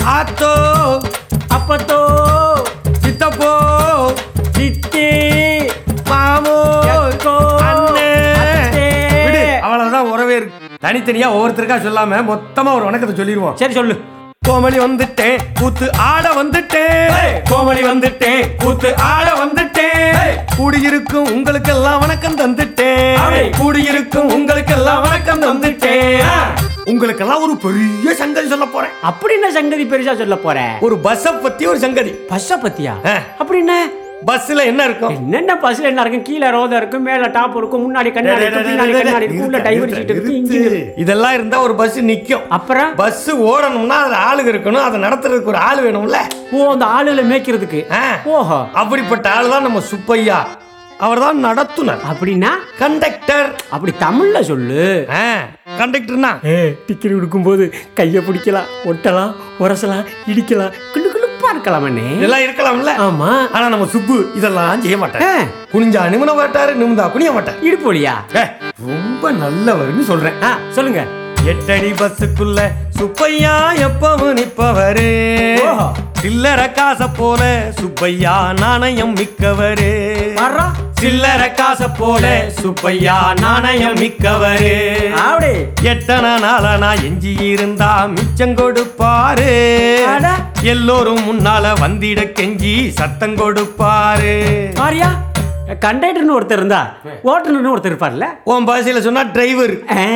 ஆத்தோ அப்பத்தோ சித்தப்போ சித்தி மாமோ அண்ணே. அவ்வளவுதான் உறவே இருக்கு. தனித்தனியா ஒவ்வொருத்தருக்கா சொல்லாம மொத்தமா ஒரு வணக்கத்தை சொல்லிடுவோம். சரி சொல்லு. கோமளி வந்துட்டேன் கூத்து ஆட வந்துட்டேன், கோமளி வந்துட்டேன் கூத்து ஆட வந்துட்டேன், கூடியிருக்கும் உங்களுக்கெல்லாம் வணக்கம் தந்துட்டேன், கூடியிருக்கும் உங்களுக்கெல்லாம் வணக்கம் தந்துட்டேன். உங்களுக்கெல்லாம் ஒரு பெரிய சங்கதி சொல்ல போறேன். அப்படின்னா சங்கதி பெருசா சொல்ல போறேன். ஒரு பஸ்ஸ பத்தி ஒரு சங்கதி. பஸ்ஸ பத்தியா? அப்படின்னா பஸ்ல என்ன இருக்கும்? என்னென்ன பஸ்ல என்ன இருக்கும்? கீழே ரோதா இருக்கும், மேல டாப் இருக்கும், முன்னாடி கண்ணாடி இருக்கும், பின்னாடி கண்ணாடி இருக்கும், உள்ள டைவர் சீட் இருக்கு, இன்ஜின் இருக்கு. இதெல்லாம் இருந்தா ஒரு பஸ் நிக்கும். அப்புறம் பஸ் ஓடணும்னா அதுல ஆளுங்க இருக்கணும், அதை நடத்துறதுக்கு ஒரு ஆளு வேணும்ல. ஓ, அந்த ஆளுல மேய்க்கிறதுக்கு. ஓஹோ, அப்படிப்பட்ட ஆளு தான் நம்ம சுப்பையா. அவர் தான் நடத்துனர். அப்படின்னா கண்டக்டர். அப்படி தமிழ்ல சொல்லு. கண்டக்டர்னா டிக்கெட் கொடுக்கும்போது கையை பிடிக்கலாம், ஒட்டலாம், உரசலாம், இடிக்கலாம், கிளு கிளுப்பா இருக்கலாமண்ணே. இதெல்லாம் இருக்கலாம்ல. ஆமா. ஆனா நம்ம சுப்பு இதெல்லாம் செய்ய மாட்டேன். குனிஞ்சா நிமிட மாட்டாரு, நிமிந்தா குனிய மாட்டார். இடுப்பு வழியா? ரொம்ப நல்லவர்னு சொல்றேன். சொல்லுங்க. 8 அடி பஸ்ஸுக்குள்ள சுப்பையா எப்பவும் நிப்பவரு, சில்லற காச போல சுப்பையா நாணயம் மிக்கவரு, சில்லற காச போல சுப்பையா நாணயம் மிக்கவரு. எட்டன நாளனா எஞ்சி இருந்தா மிச்சம் கொடுப்பாரு, எல்லோரும் முன்னால வந்திட கெஞ்சி சத்தம் கொடுப்பாரு. கண்டக்டர்னு ஒருத்தர் இருந்தா ஓட்டுநர்னு ஒருத்தர் இருப்பார்ல. உன் பாஷையில சொன்னா டிரைவர்.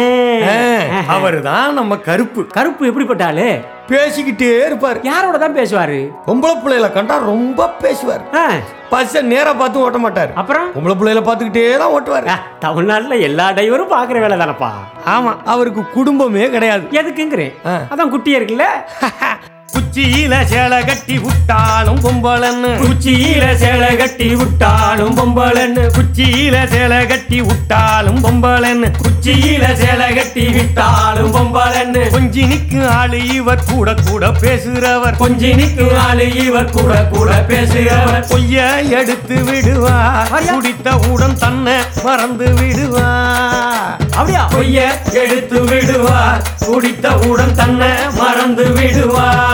அவரு தான் நம்ம கருப்பு. கருப்பு எப்படிப்பட்டாலு? பேசிக்கிட்டே இருப்பாரு. யாரோட தான் பேசுவாரு? பொம்பளை பிள்ளைல கண்டா ரொம்ப பேசுவார். பஸ்ஸ நேரா பார்த்து ஓட்ட மாட்டாரு. அப்புறம் பொம்பளை பிள்ளைல பார்த்துக்கிட்டே தான் ஓட்டுவாரு. தமிழ்நாட்டுல எல்லா டிரைவரும் பாக்குற வேலை தானப்பா. ஆமா, அவருக்கு குடும்பமே கிடையாது. எதுக்குங்கிறேன், அதான் குட்டியா இருக்குல்ல. குச்சியில சேலை கட்டி விட்டாலும் பொம்பளன்னு, குச்சியில சேலை கட்டி விட்டாலும் பொம்பளன்னு, குச்சியில சேலை கட்டி விட்டாலும் பொம்பளன்னு, குச்சியில சேலை கட்டி விட்டாலும் பொம்பளன்னு. கொஞ்சி நிக்கு ஆளு இவர் கூட கூட பேசுறவர், கொஞ்சி நிக்கு ஆளு இவர் கூட கூட பேசுறவர். பொய்ய எடுத்து விடுவார், குடித்த உடன் தன்னை மறந்து விடுவார். அப்படியா? பொய்ய எடுத்து விடுவார், குடித்த உடன் தன்னை மறந்து விடுவார்.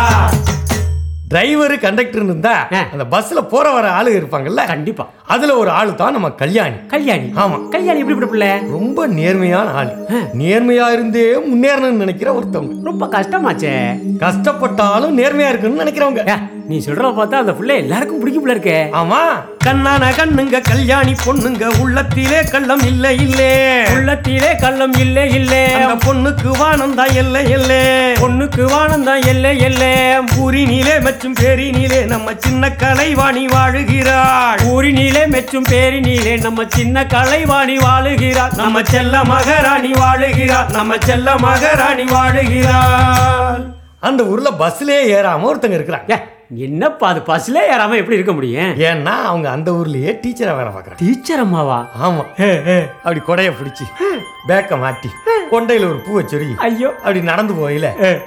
டிரைவர் கண்டக்டர் இருந்தா அந்த பஸ்ல போற வர ஆளு இருப்பாங்கல்ல. கண்டிப்பா. அதுல ஒரு ஆளு தான் நம்ம கல்யாணி. கல்யாணி? ஆமா. கல்யாணி எப்படி பிள்ளை? ரொம்ப நேர்மையான ஆளு. நேர்மையா இருந்தே முன்னேறணும்னு நினைக்கிற ஒருத்தவங்க. ரொம்ப கஷ்டமாச்சே. கஷ்டப்பட்டாலும் நேர்மையா இருக்குன்னு நினைக்கிறவங்க. நீ சொல்ற பார்த்தா அந்த பிள்ளை எல்லாருக்கும் பிடிக்கும் பிள்ளை இருக்கே. ஆமா. கண்ணான கண்ணுங்க கல்யாணி பொண்ணுங்க, உள்ளத்திலே கள்ளம் இல்ல இல்லே, உள்ளத்திலே கள்ளம் இல்ல இல்ல. அந்த பொண்ணுக்கு வானந்தா எல்லை எல்லே, பொண்ணுக்கு வானந்தா எல்லை எல்லே. ஊரினிலே மெச்சும் பேரினிலே நம்ம சின்ன கலைவாணி வாழுகிறாள், ஊரினிலே மெச்சும் பேரினிலே நம்ம சின்ன கலைவாணி வாழுகிறாள், நம்ம செல்ல மகாராணி வாழுகிறாள், நம்ம செல்ல மகாராணி வாழுகிறாள். அந்த ஊர்ல பஸ்லயே ஏறாம ஒருத்தங்க இருக்கிறாங்க. என்னப்பா அது பஸ்ல ஏறாம எப்படி இருக்க முடியும்? ஏன்னா அவங்க அந்த ஊர்லயே டீச்சரா வேலை பார்க்கறாங்க. டீச்சர் அம்மாவா? ஆமா. அப்படி கொடைய பிடிச்சி பேக்க மாட்டி கொண்டையில ஒரு பூவை சொருகி ஐயோ அப்படி நடந்து போயில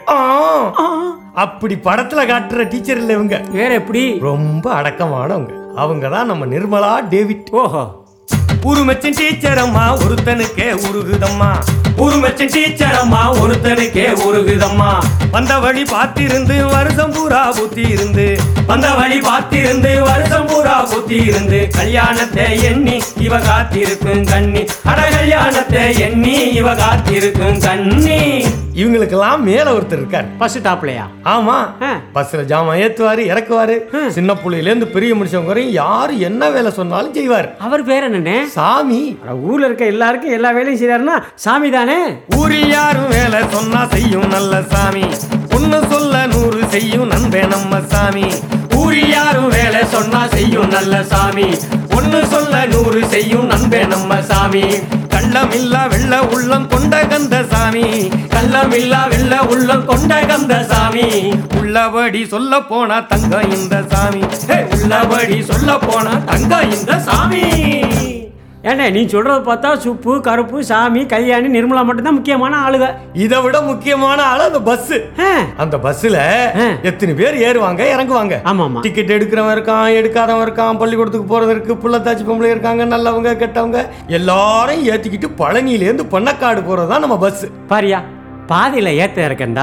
அப்படி படத்துல காட்டுற டீச்சர் இல்ல இவங்க. வேற எப்படி? ரொம்ப அடக்கமானவங்க. அவங்க தான் நம்ம நிர்மலா டேவிட். ஓஹோ. உருமச்சின் டீச்சர் அம்மா ஒருத்தனுக்கே உருகுதம்மா, உருமச்சின் டீச்சர் அம்மா ஒருத்தனுக்கே உருகுதம்மா. வந்த வழி பார்த்திருந்து வருஷம் பூரா புத்தி இருந்து, வந்த வழி பார்த்திருந்து வருஷம் பூரா புத்தி இருந்து, கல்யாணத்தை எண்ணி இவ காத்திருக்கும் கண்ணி, அட கல்யாணத்தை எண்ணி இவ காத்திருக்கும் கண்ணி. இவங்களுக்கெல்லாம் மேல ஒருத்தர் இருக்காரு. பஸ் டாப்லயா? ஆமா. பஸ்ல ஜாமான் ஏத்துவாரு, இறக்குவாரு. சின்ன புள்ளையில இருந்து பெரிய மனுஷங்க வரையும் யாரு என்ன வேலை சொன்னாலும் செய்வாரு. அவர் பேர் என்னன்னு? சாமி. ஊர்ல இருக்க எல்லாருக்கும் எல்லா வேலையும் செய்யறாருன்னா சாமி தானே. ஊரில் யாரும் வேலை சொன்னா செய்யும் நல்ல சாமி, ஒன்னு சொல்ல 100 செய்யும் நண்பே நம்ம சாமி. ஊரில் யாரும் வேலை சொன்னா செய்யும் நல்ல சாமி, ஒன்னு சொல்ல 100 செய்யும் நண்பே நம்ம சாமி. கள்ளமில்லா வெள்ள உள்ளம் கொண்ட கந்த சாமி, கள்ளமில்லா வெள்ள உள்ளம் கொண்ட கந்த சாமி. உள்ளபடி சொல்ல போனா தங்க இந்த சாமி, உள்ளபடி சொல்ல போனா தங்க இந்த சாமி. ஏண்டா நீ சொல்றத பார்த்தா சுப்பு, கருப்பு, சாமி, கல்யாணி, நிர்மலா மட்டும் தான் முக்கியமான ஆளுங்க. இதை விட முக்கியமான ஆளு அந்த பஸ். அந்த பஸ்ல எத்தனை பேர் ஏறுவாங்க இறங்குவாங்க. ஆமாமா. டிக்கெட் எடுக்கிறவன் இருக்கான், எடுக்காதவன் இருக்கான், பள்ளிக்கூடத்துக்கு போறது இருக்கு, புள்ளத்தாச்சி பொம்பளை இருக்காங்க, நல்லவங்க கெட்டவங்க எல்லாரும் ஏத்திக்கிட்டு பழனியில இருந்து பண்ணக்காடு போறதுதான் நம்ம பஸ். பாரியா, பாதையில ஏத்த இறக்க இருந்தாலும்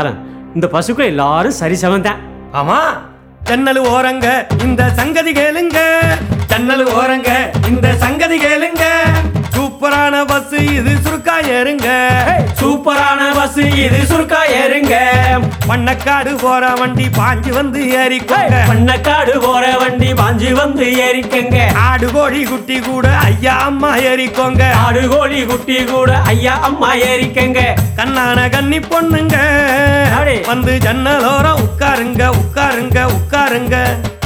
இந்த பசுக்கள் எல்லாரும் சரிசமம் தான். ஆமா, ஜன்னல் ஓரங்க இந்த சங்கதி கேளுங்க, ஜன்னல் ஓரங்க இந்த சங்கதி கேளுங்க. சூப்பரான பஸ் இது சுருக்கா ஏறுங்க, சூப்பரான பஸ் இது சுருக்கா ஏறுங்க. பண்ணக்காடு போற வண்டி பாஞ்சு வந்து ஏறிக்கோங்க, பண்ணக்காடு போற வண்டி பாஞ்சு வந்து ஏறிக்கங்க. ஆடு கோழி குட்டி கூட ஐயா அம்மா ஏறிக்கோங்க, ஆடு கோழி குட்டி கூட ஐயா அம்மா ஏறிக்கங்க. கண்ணான கன்னி பொண்ணுங்க வந்து ஜன்னலோரம் உட்காருங்க உட்காருங்க உட்காருங்க.